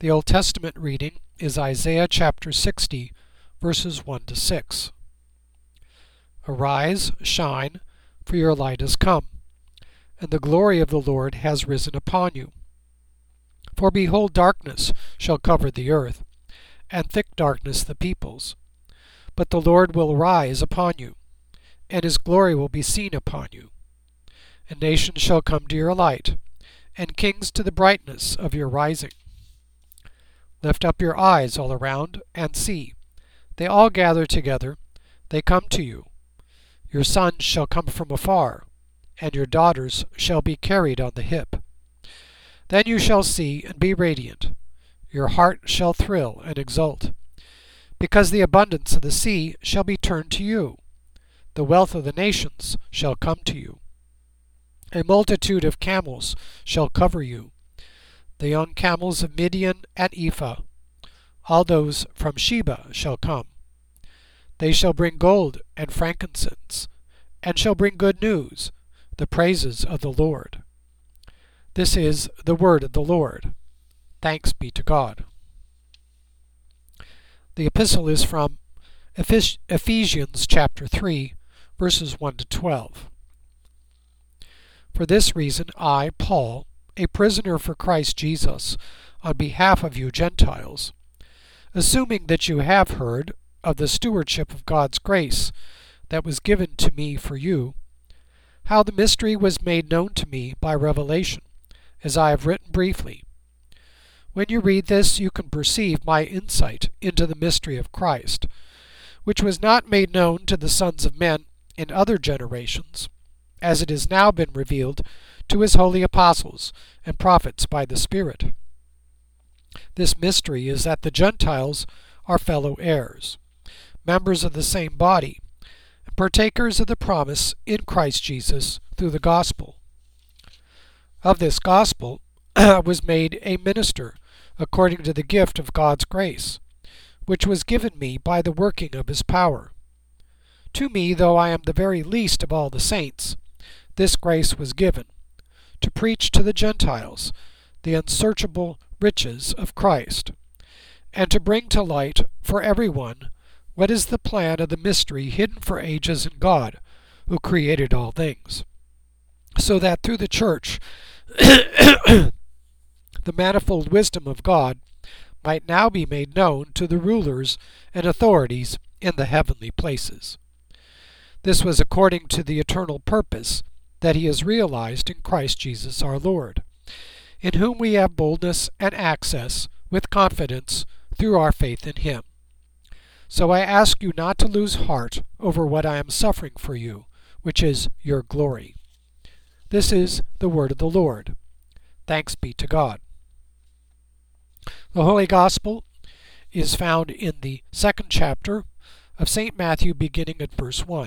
The Old Testament reading is Isaiah chapter 60, verses 1 to 6. Arise, shine, for your light has come, and the glory of the Lord has risen upon you. For behold, darkness shall cover the earth, and thick darkness the peoples. But the Lord will rise upon you, and his glory will be seen upon you. And nations shall come to your light, and kings to the brightness of your rising. Lift up your eyes all around, and see. They all gather together, they come to you. Your sons shall come from afar, and your daughters shall be carried on the hip. Then you shall see and be radiant. Your heart shall thrill and exult, because the abundance of the sea shall be turned to you. The wealth of the nations shall come to you. A multitude of camels shall cover you, the young camels of Midian and Ephah. All those from Sheba shall come. They shall bring gold and frankincense, and shall bring good news, the praises of the Lord. This is the word of the Lord. Thanks be to God. The epistle is from Ephesians chapter 3, verses 1 to 12. For this reason I, Paul, a prisoner for Christ Jesus, on behalf of you Gentiles, assuming that you have heard of the stewardship of God's grace that was given to me for you, how the mystery was made known to me by revelation, as I have written briefly. When you read this, you can perceive my insight into the mystery of Christ, which was not made known to the sons of men in other generations, as it has now been revealed to his holy apostles and prophets by the Spirit. This mystery is that the Gentiles are fellow heirs, members of the same body, and partakers of the promise in Christ Jesus through the gospel. Of this gospel I was made a minister according to the gift of God's grace, which was given me by the working of his power. To me, though I am the very least of all the saints, this grace was given, to preach to the Gentiles the unsearchable riches of Christ, and to bring to light for everyone what is the plan of the mystery hidden for ages in God, who created all things, so that through the church the manifold wisdom of God might now be made known to the rulers and authorities in the heavenly places. This was according to the eternal purpose that he has realized in Christ Jesus our Lord, in whom we have boldness and access with confidence through our faith in him. So I ask you not to lose heart over what I am suffering for you, which is your glory. This is the word of the Lord. Thanks be to God. The Holy Gospel is found in the 2nd chapter of St. Matthew, beginning at verse 1.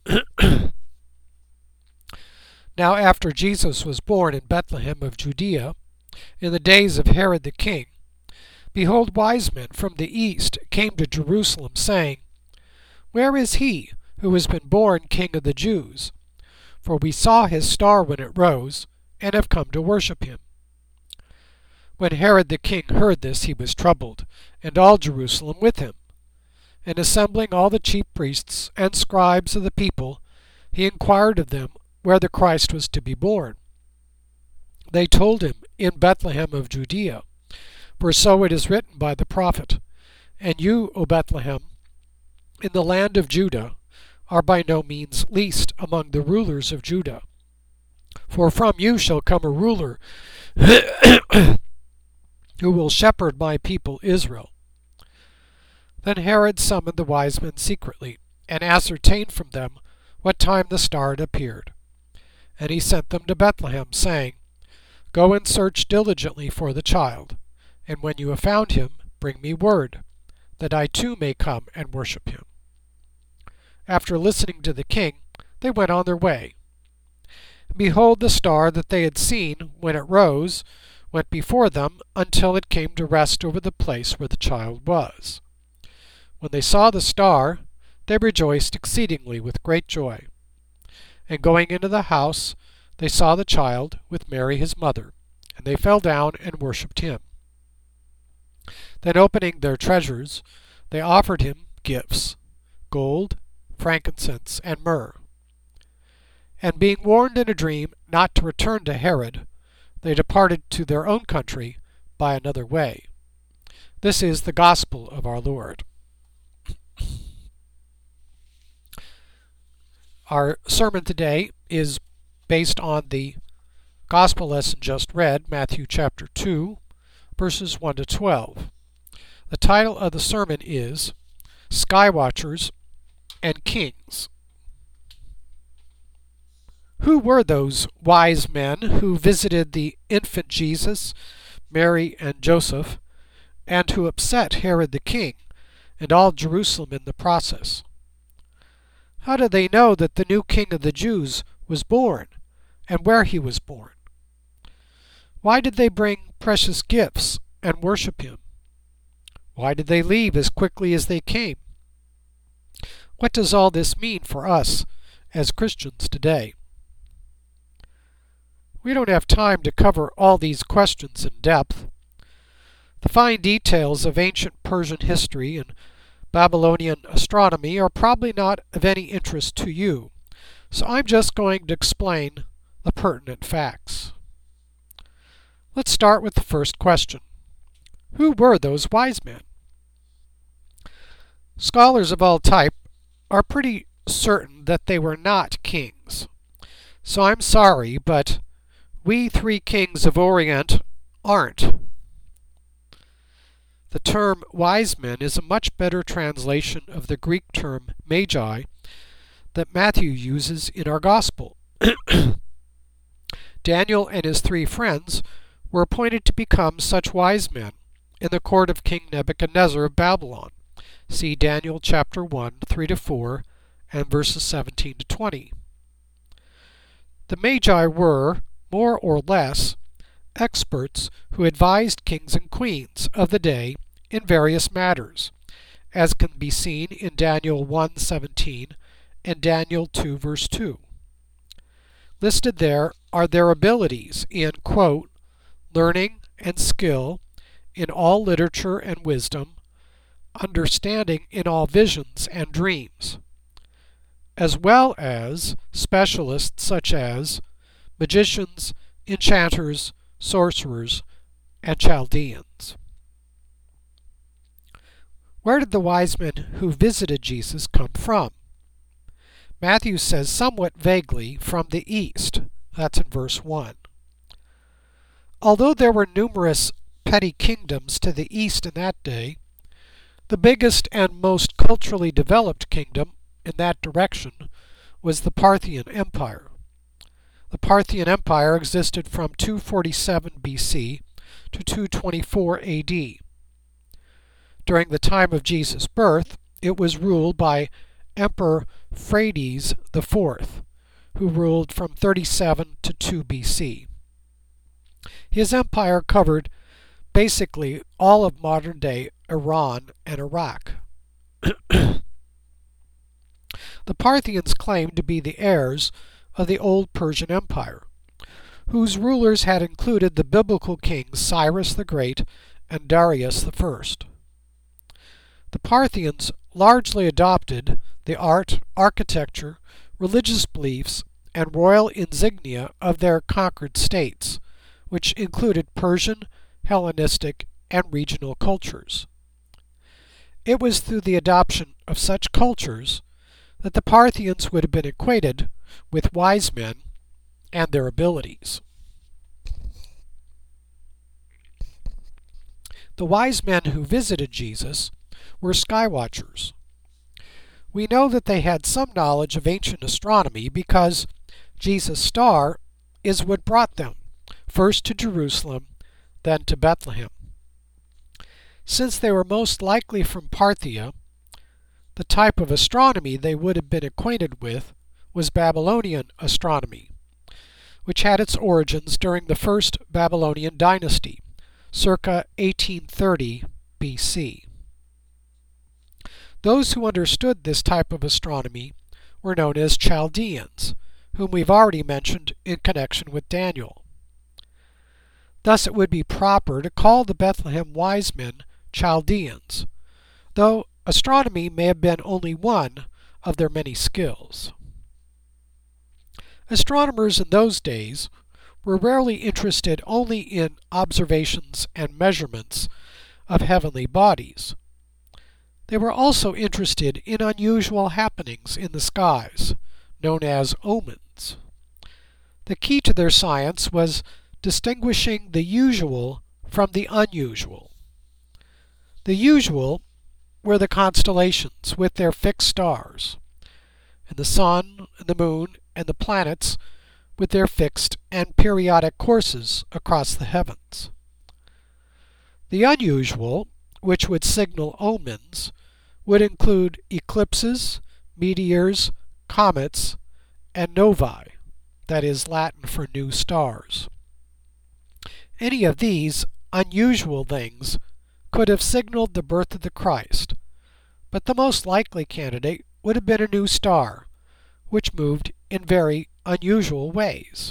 Now after Jesus was born in Bethlehem of Judea, in the days of Herod the king, behold, wise men from the east came to Jerusalem, saying, Where is he who has been born King of the Jews? For we saw his star when it rose, and have come to worship him. When Herod the king heard this, he was troubled, and all Jerusalem with him. And assembling all the chief priests and scribes of the people, he inquired of them where the Christ was to be born. They told him, In Bethlehem of Judea, for so it is written by the prophet, And you, O Bethlehem, in the land of Judah, are by no means least among the rulers of Judah. For from you shall come a ruler who will shepherd my people Israel. Then Herod summoned the wise men secretly, and ascertained from them what time the star had appeared. And he sent them to Bethlehem, saying, Go and search diligently for the child, and when you have found him, bring me word, that I too may come and worship him. After listening to the king, they went on their way. And behold, the star that they had seen when it rose went before them until it came to rest over the place where the child was. When they saw the star, they rejoiced exceedingly with great joy. And going into the house, they saw the child with Mary his mother, and they fell down and worshipped him. Then opening their treasures, they offered him gifts, gold, frankincense, and myrrh. And being warned in a dream not to return to Herod, they departed to their own country by another way. This is the gospel of our Lord. Our sermon today is based on the gospel lesson just read, Matthew chapter 2, verses 1 to 12. The title of the sermon is Skywatchers and Kings. Who were those wise men who visited the infant Jesus, Mary, and Joseph, and who upset Herod the king and all Jerusalem in the process? How did they know that the new king of the Jews was born, and where he was born? Why did they bring precious gifts and worship him? Why did they leave as quickly as they came? What does all this mean for us as Christians today? We don't have time to cover all these questions in depth. The fine details of ancient Persian history and Babylonian astronomy are probably not of any interest to you, so I'm just going to explain the pertinent facts. Let's start with the first question. Who were those wise men? Scholars of all type are pretty certain that they were not kings. So I'm sorry, but we three kings of Orient aren't. The term wise men is a much better translation of the Greek term magi that Matthew uses in our gospel. Daniel and his three friends were appointed to become such wise men in the court of King Nebuchadnezzar of Babylon. See Daniel chapter 1, 3-4, and verses 17 to 20. The Magi were, more or less, experts who advised kings and queens of the day in various matters, as can be seen in Daniel 1:17 and Daniel 2 verse 2. Listed there are their abilities in, quote, learning and skill in all literature and wisdom, understanding in all visions and dreams, as well as specialists such as magicians, enchanters, sorcerers, and Chaldeans. Where did the wise men who visited Jesus come from? Matthew says somewhat vaguely, from the east. That's in verse 1. Although there were numerous petty kingdoms to the east in that day, the biggest and most culturally developed kingdom in that direction was the Parthian Empire. The Parthian Empire existed from 247 BC to 224 AD. During the time of Jesus' birth, it was ruled by Emperor Phraates IV, who ruled from 37 to 2 BC. His empire covered basically all of modern-day Iran and Iraq. The Parthians claimed to be the heirs of the old Persian Empire, whose rulers had included the biblical kings Cyrus the Great and Darius the First. The Parthians largely adopted the art, architecture, religious beliefs, and royal insignia of their conquered states, which included Persian, Hellenistic, and regional cultures. It was through the adoption of such cultures that the Parthians would have been acquainted with wise men and their abilities. The wise men who visited Jesus were skywatchers. We know that they had some knowledge of ancient astronomy because Jesus' star is what brought them, first to Jerusalem, then to Bethlehem. Since they were most likely from Parthia, the type of astronomy they would have been acquainted with was Babylonian astronomy, which had its origins during the first Babylonian dynasty, circa 1830 BC. Those who understood this type of astronomy were known as Chaldeans, whom we've already mentioned in connection with Daniel. Thus it would be proper to call the Bethlehem wise men Chaldeans, though astronomy may have been only one of their many skills. Astronomers in those days were rarely interested only in observations and measurements of heavenly bodies. They were also interested in unusual happenings in the skies, known as omens. The key to their science was distinguishing the usual from the unusual. The usual were the constellations with their fixed stars, and the sun and the moon and the planets with their fixed and periodic courses across the heavens. The unusual, which would signal omens, would include eclipses, meteors, comets, and novae, that is Latin for new stars. Any of these unusual things could have signaled the birth of the Christ, but the most likely candidate would have been a new star, which moved in very unusual ways.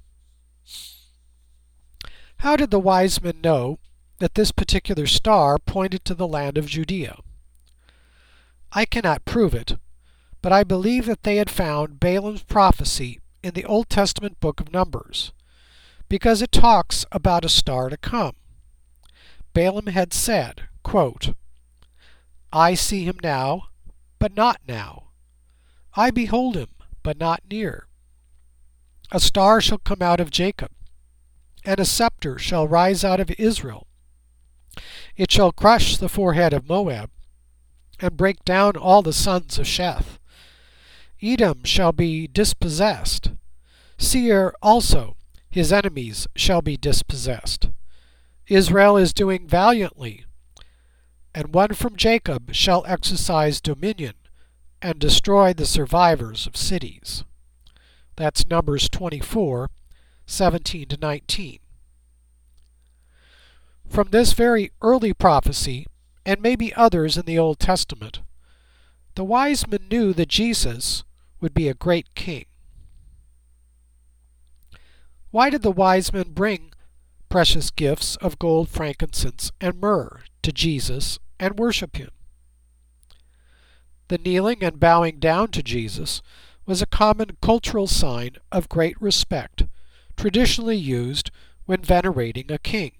How did the wise men know that this particular star pointed to the land of Judea? I cannot prove it, but I believe that they had found Balaam's prophecy in the Old Testament book of Numbers, because it talks about a star to come. Balaam had said, quote, "I see him now, but not now. I behold him, but not near. A star shall come out of Jacob, and a scepter shall rise out of Israel. It shall crush the forehead of Moab, and break down all the sons of Sheth. Edom shall be dispossessed. Seir also, his enemies, shall be dispossessed. Israel is doing valiantly, and one from Jacob shall exercise dominion, and destroy the survivors of cities." That's Numbers 24, 17 to 19. From this very early prophecy, and maybe others in the Old Testament, the wise men knew that Jesus would be a great king. Why did the wise men bring precious gifts of gold, frankincense, and myrrh to Jesus and worship him? The kneeling and bowing down to Jesus was a common cultural sign of great respect, traditionally used when venerating a king.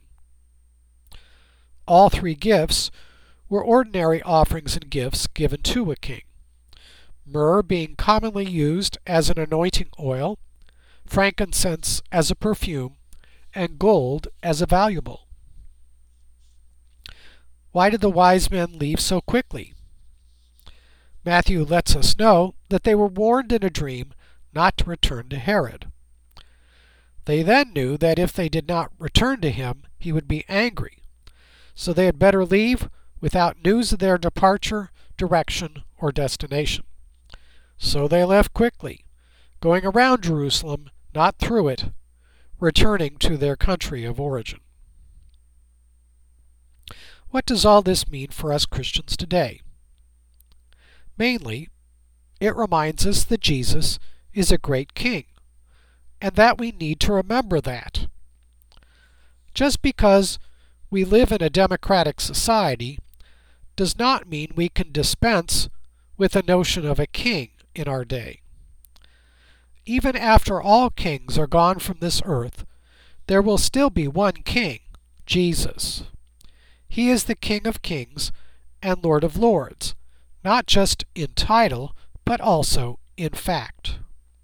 All three gifts were ordinary offerings and gifts given to a king, myrrh being commonly used as an anointing oil, frankincense as a perfume, and gold as a valuable. Why did the wise men leave so quickly? Matthew lets us know that they were warned in a dream not to return to Herod. They then knew that if they did not return to him, he would be angry, so they had better leave without news of their departure, direction, or destination. So they left quickly, going around Jerusalem, not through it, returning to their country of origin. What does all this mean for us Christians today? Mainly, it reminds us that Jesus is a great king, and that we need to remember that. Just because we live in a democratic society does not mean we can dispense with the notion of a king in our day. Even after all kings are gone from this earth, there will still be one king, Jesus. He is the King of Kings and Lord of Lords, not just in title, but also in fact.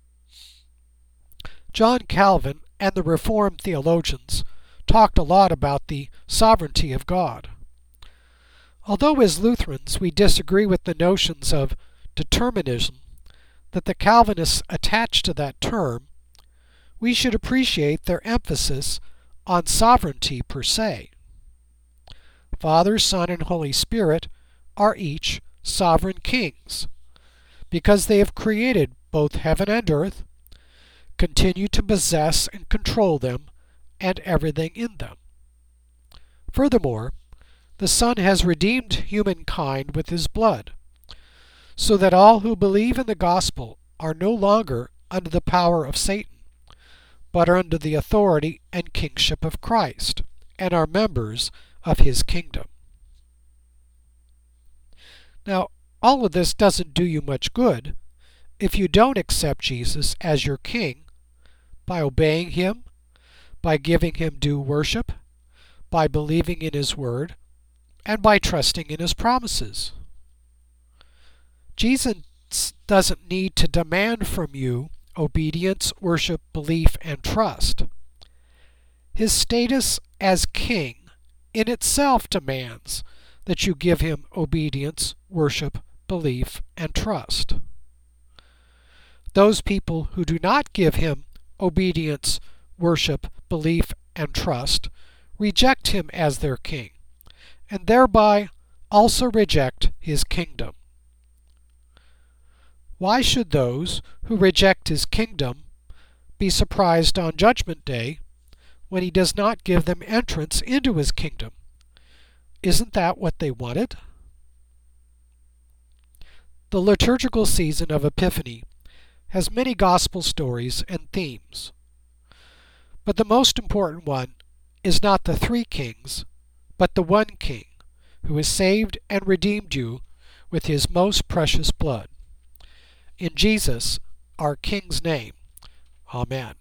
John Calvin and the Reformed theologians talked a lot about the sovereignty of God. Although as Lutherans we disagree with the notions of determinism that the Calvinists attach to that term, we should appreciate their emphasis on sovereignty per se. Father, Son, and Holy Spirit are each sovereign kings, because they have created both heaven and earth, continue to possess and control them, and everything in them. Furthermore, the Son has redeemed humankind with his blood, so that all who believe in the gospel are no longer under the power of Satan, but are under the authority and kingship of Christ, and are members of his kingdom. Now, all of this doesn't do you much good if you don't accept Jesus as your King by obeying Him, by giving Him due worship, by believing in His Word, and by trusting in His promises. Jesus doesn't need to demand from you obedience, worship, belief, and trust. His status as King in itself demands that you give Him obedience, worship, belief, and trust. Those people who do not give Him obedience, worship, belief, and trust reject Him as their King, and thereby also reject His kingdom. Why should those who reject His kingdom be surprised on Judgment Day when He does not give them entrance into His kingdom? Isn't that what they wanted? The liturgical season of Epiphany has many gospel stories and themes. But the most important one is not the three kings, but the one King who has saved and redeemed you with His most precious blood. In Jesus, our King's name. Amen.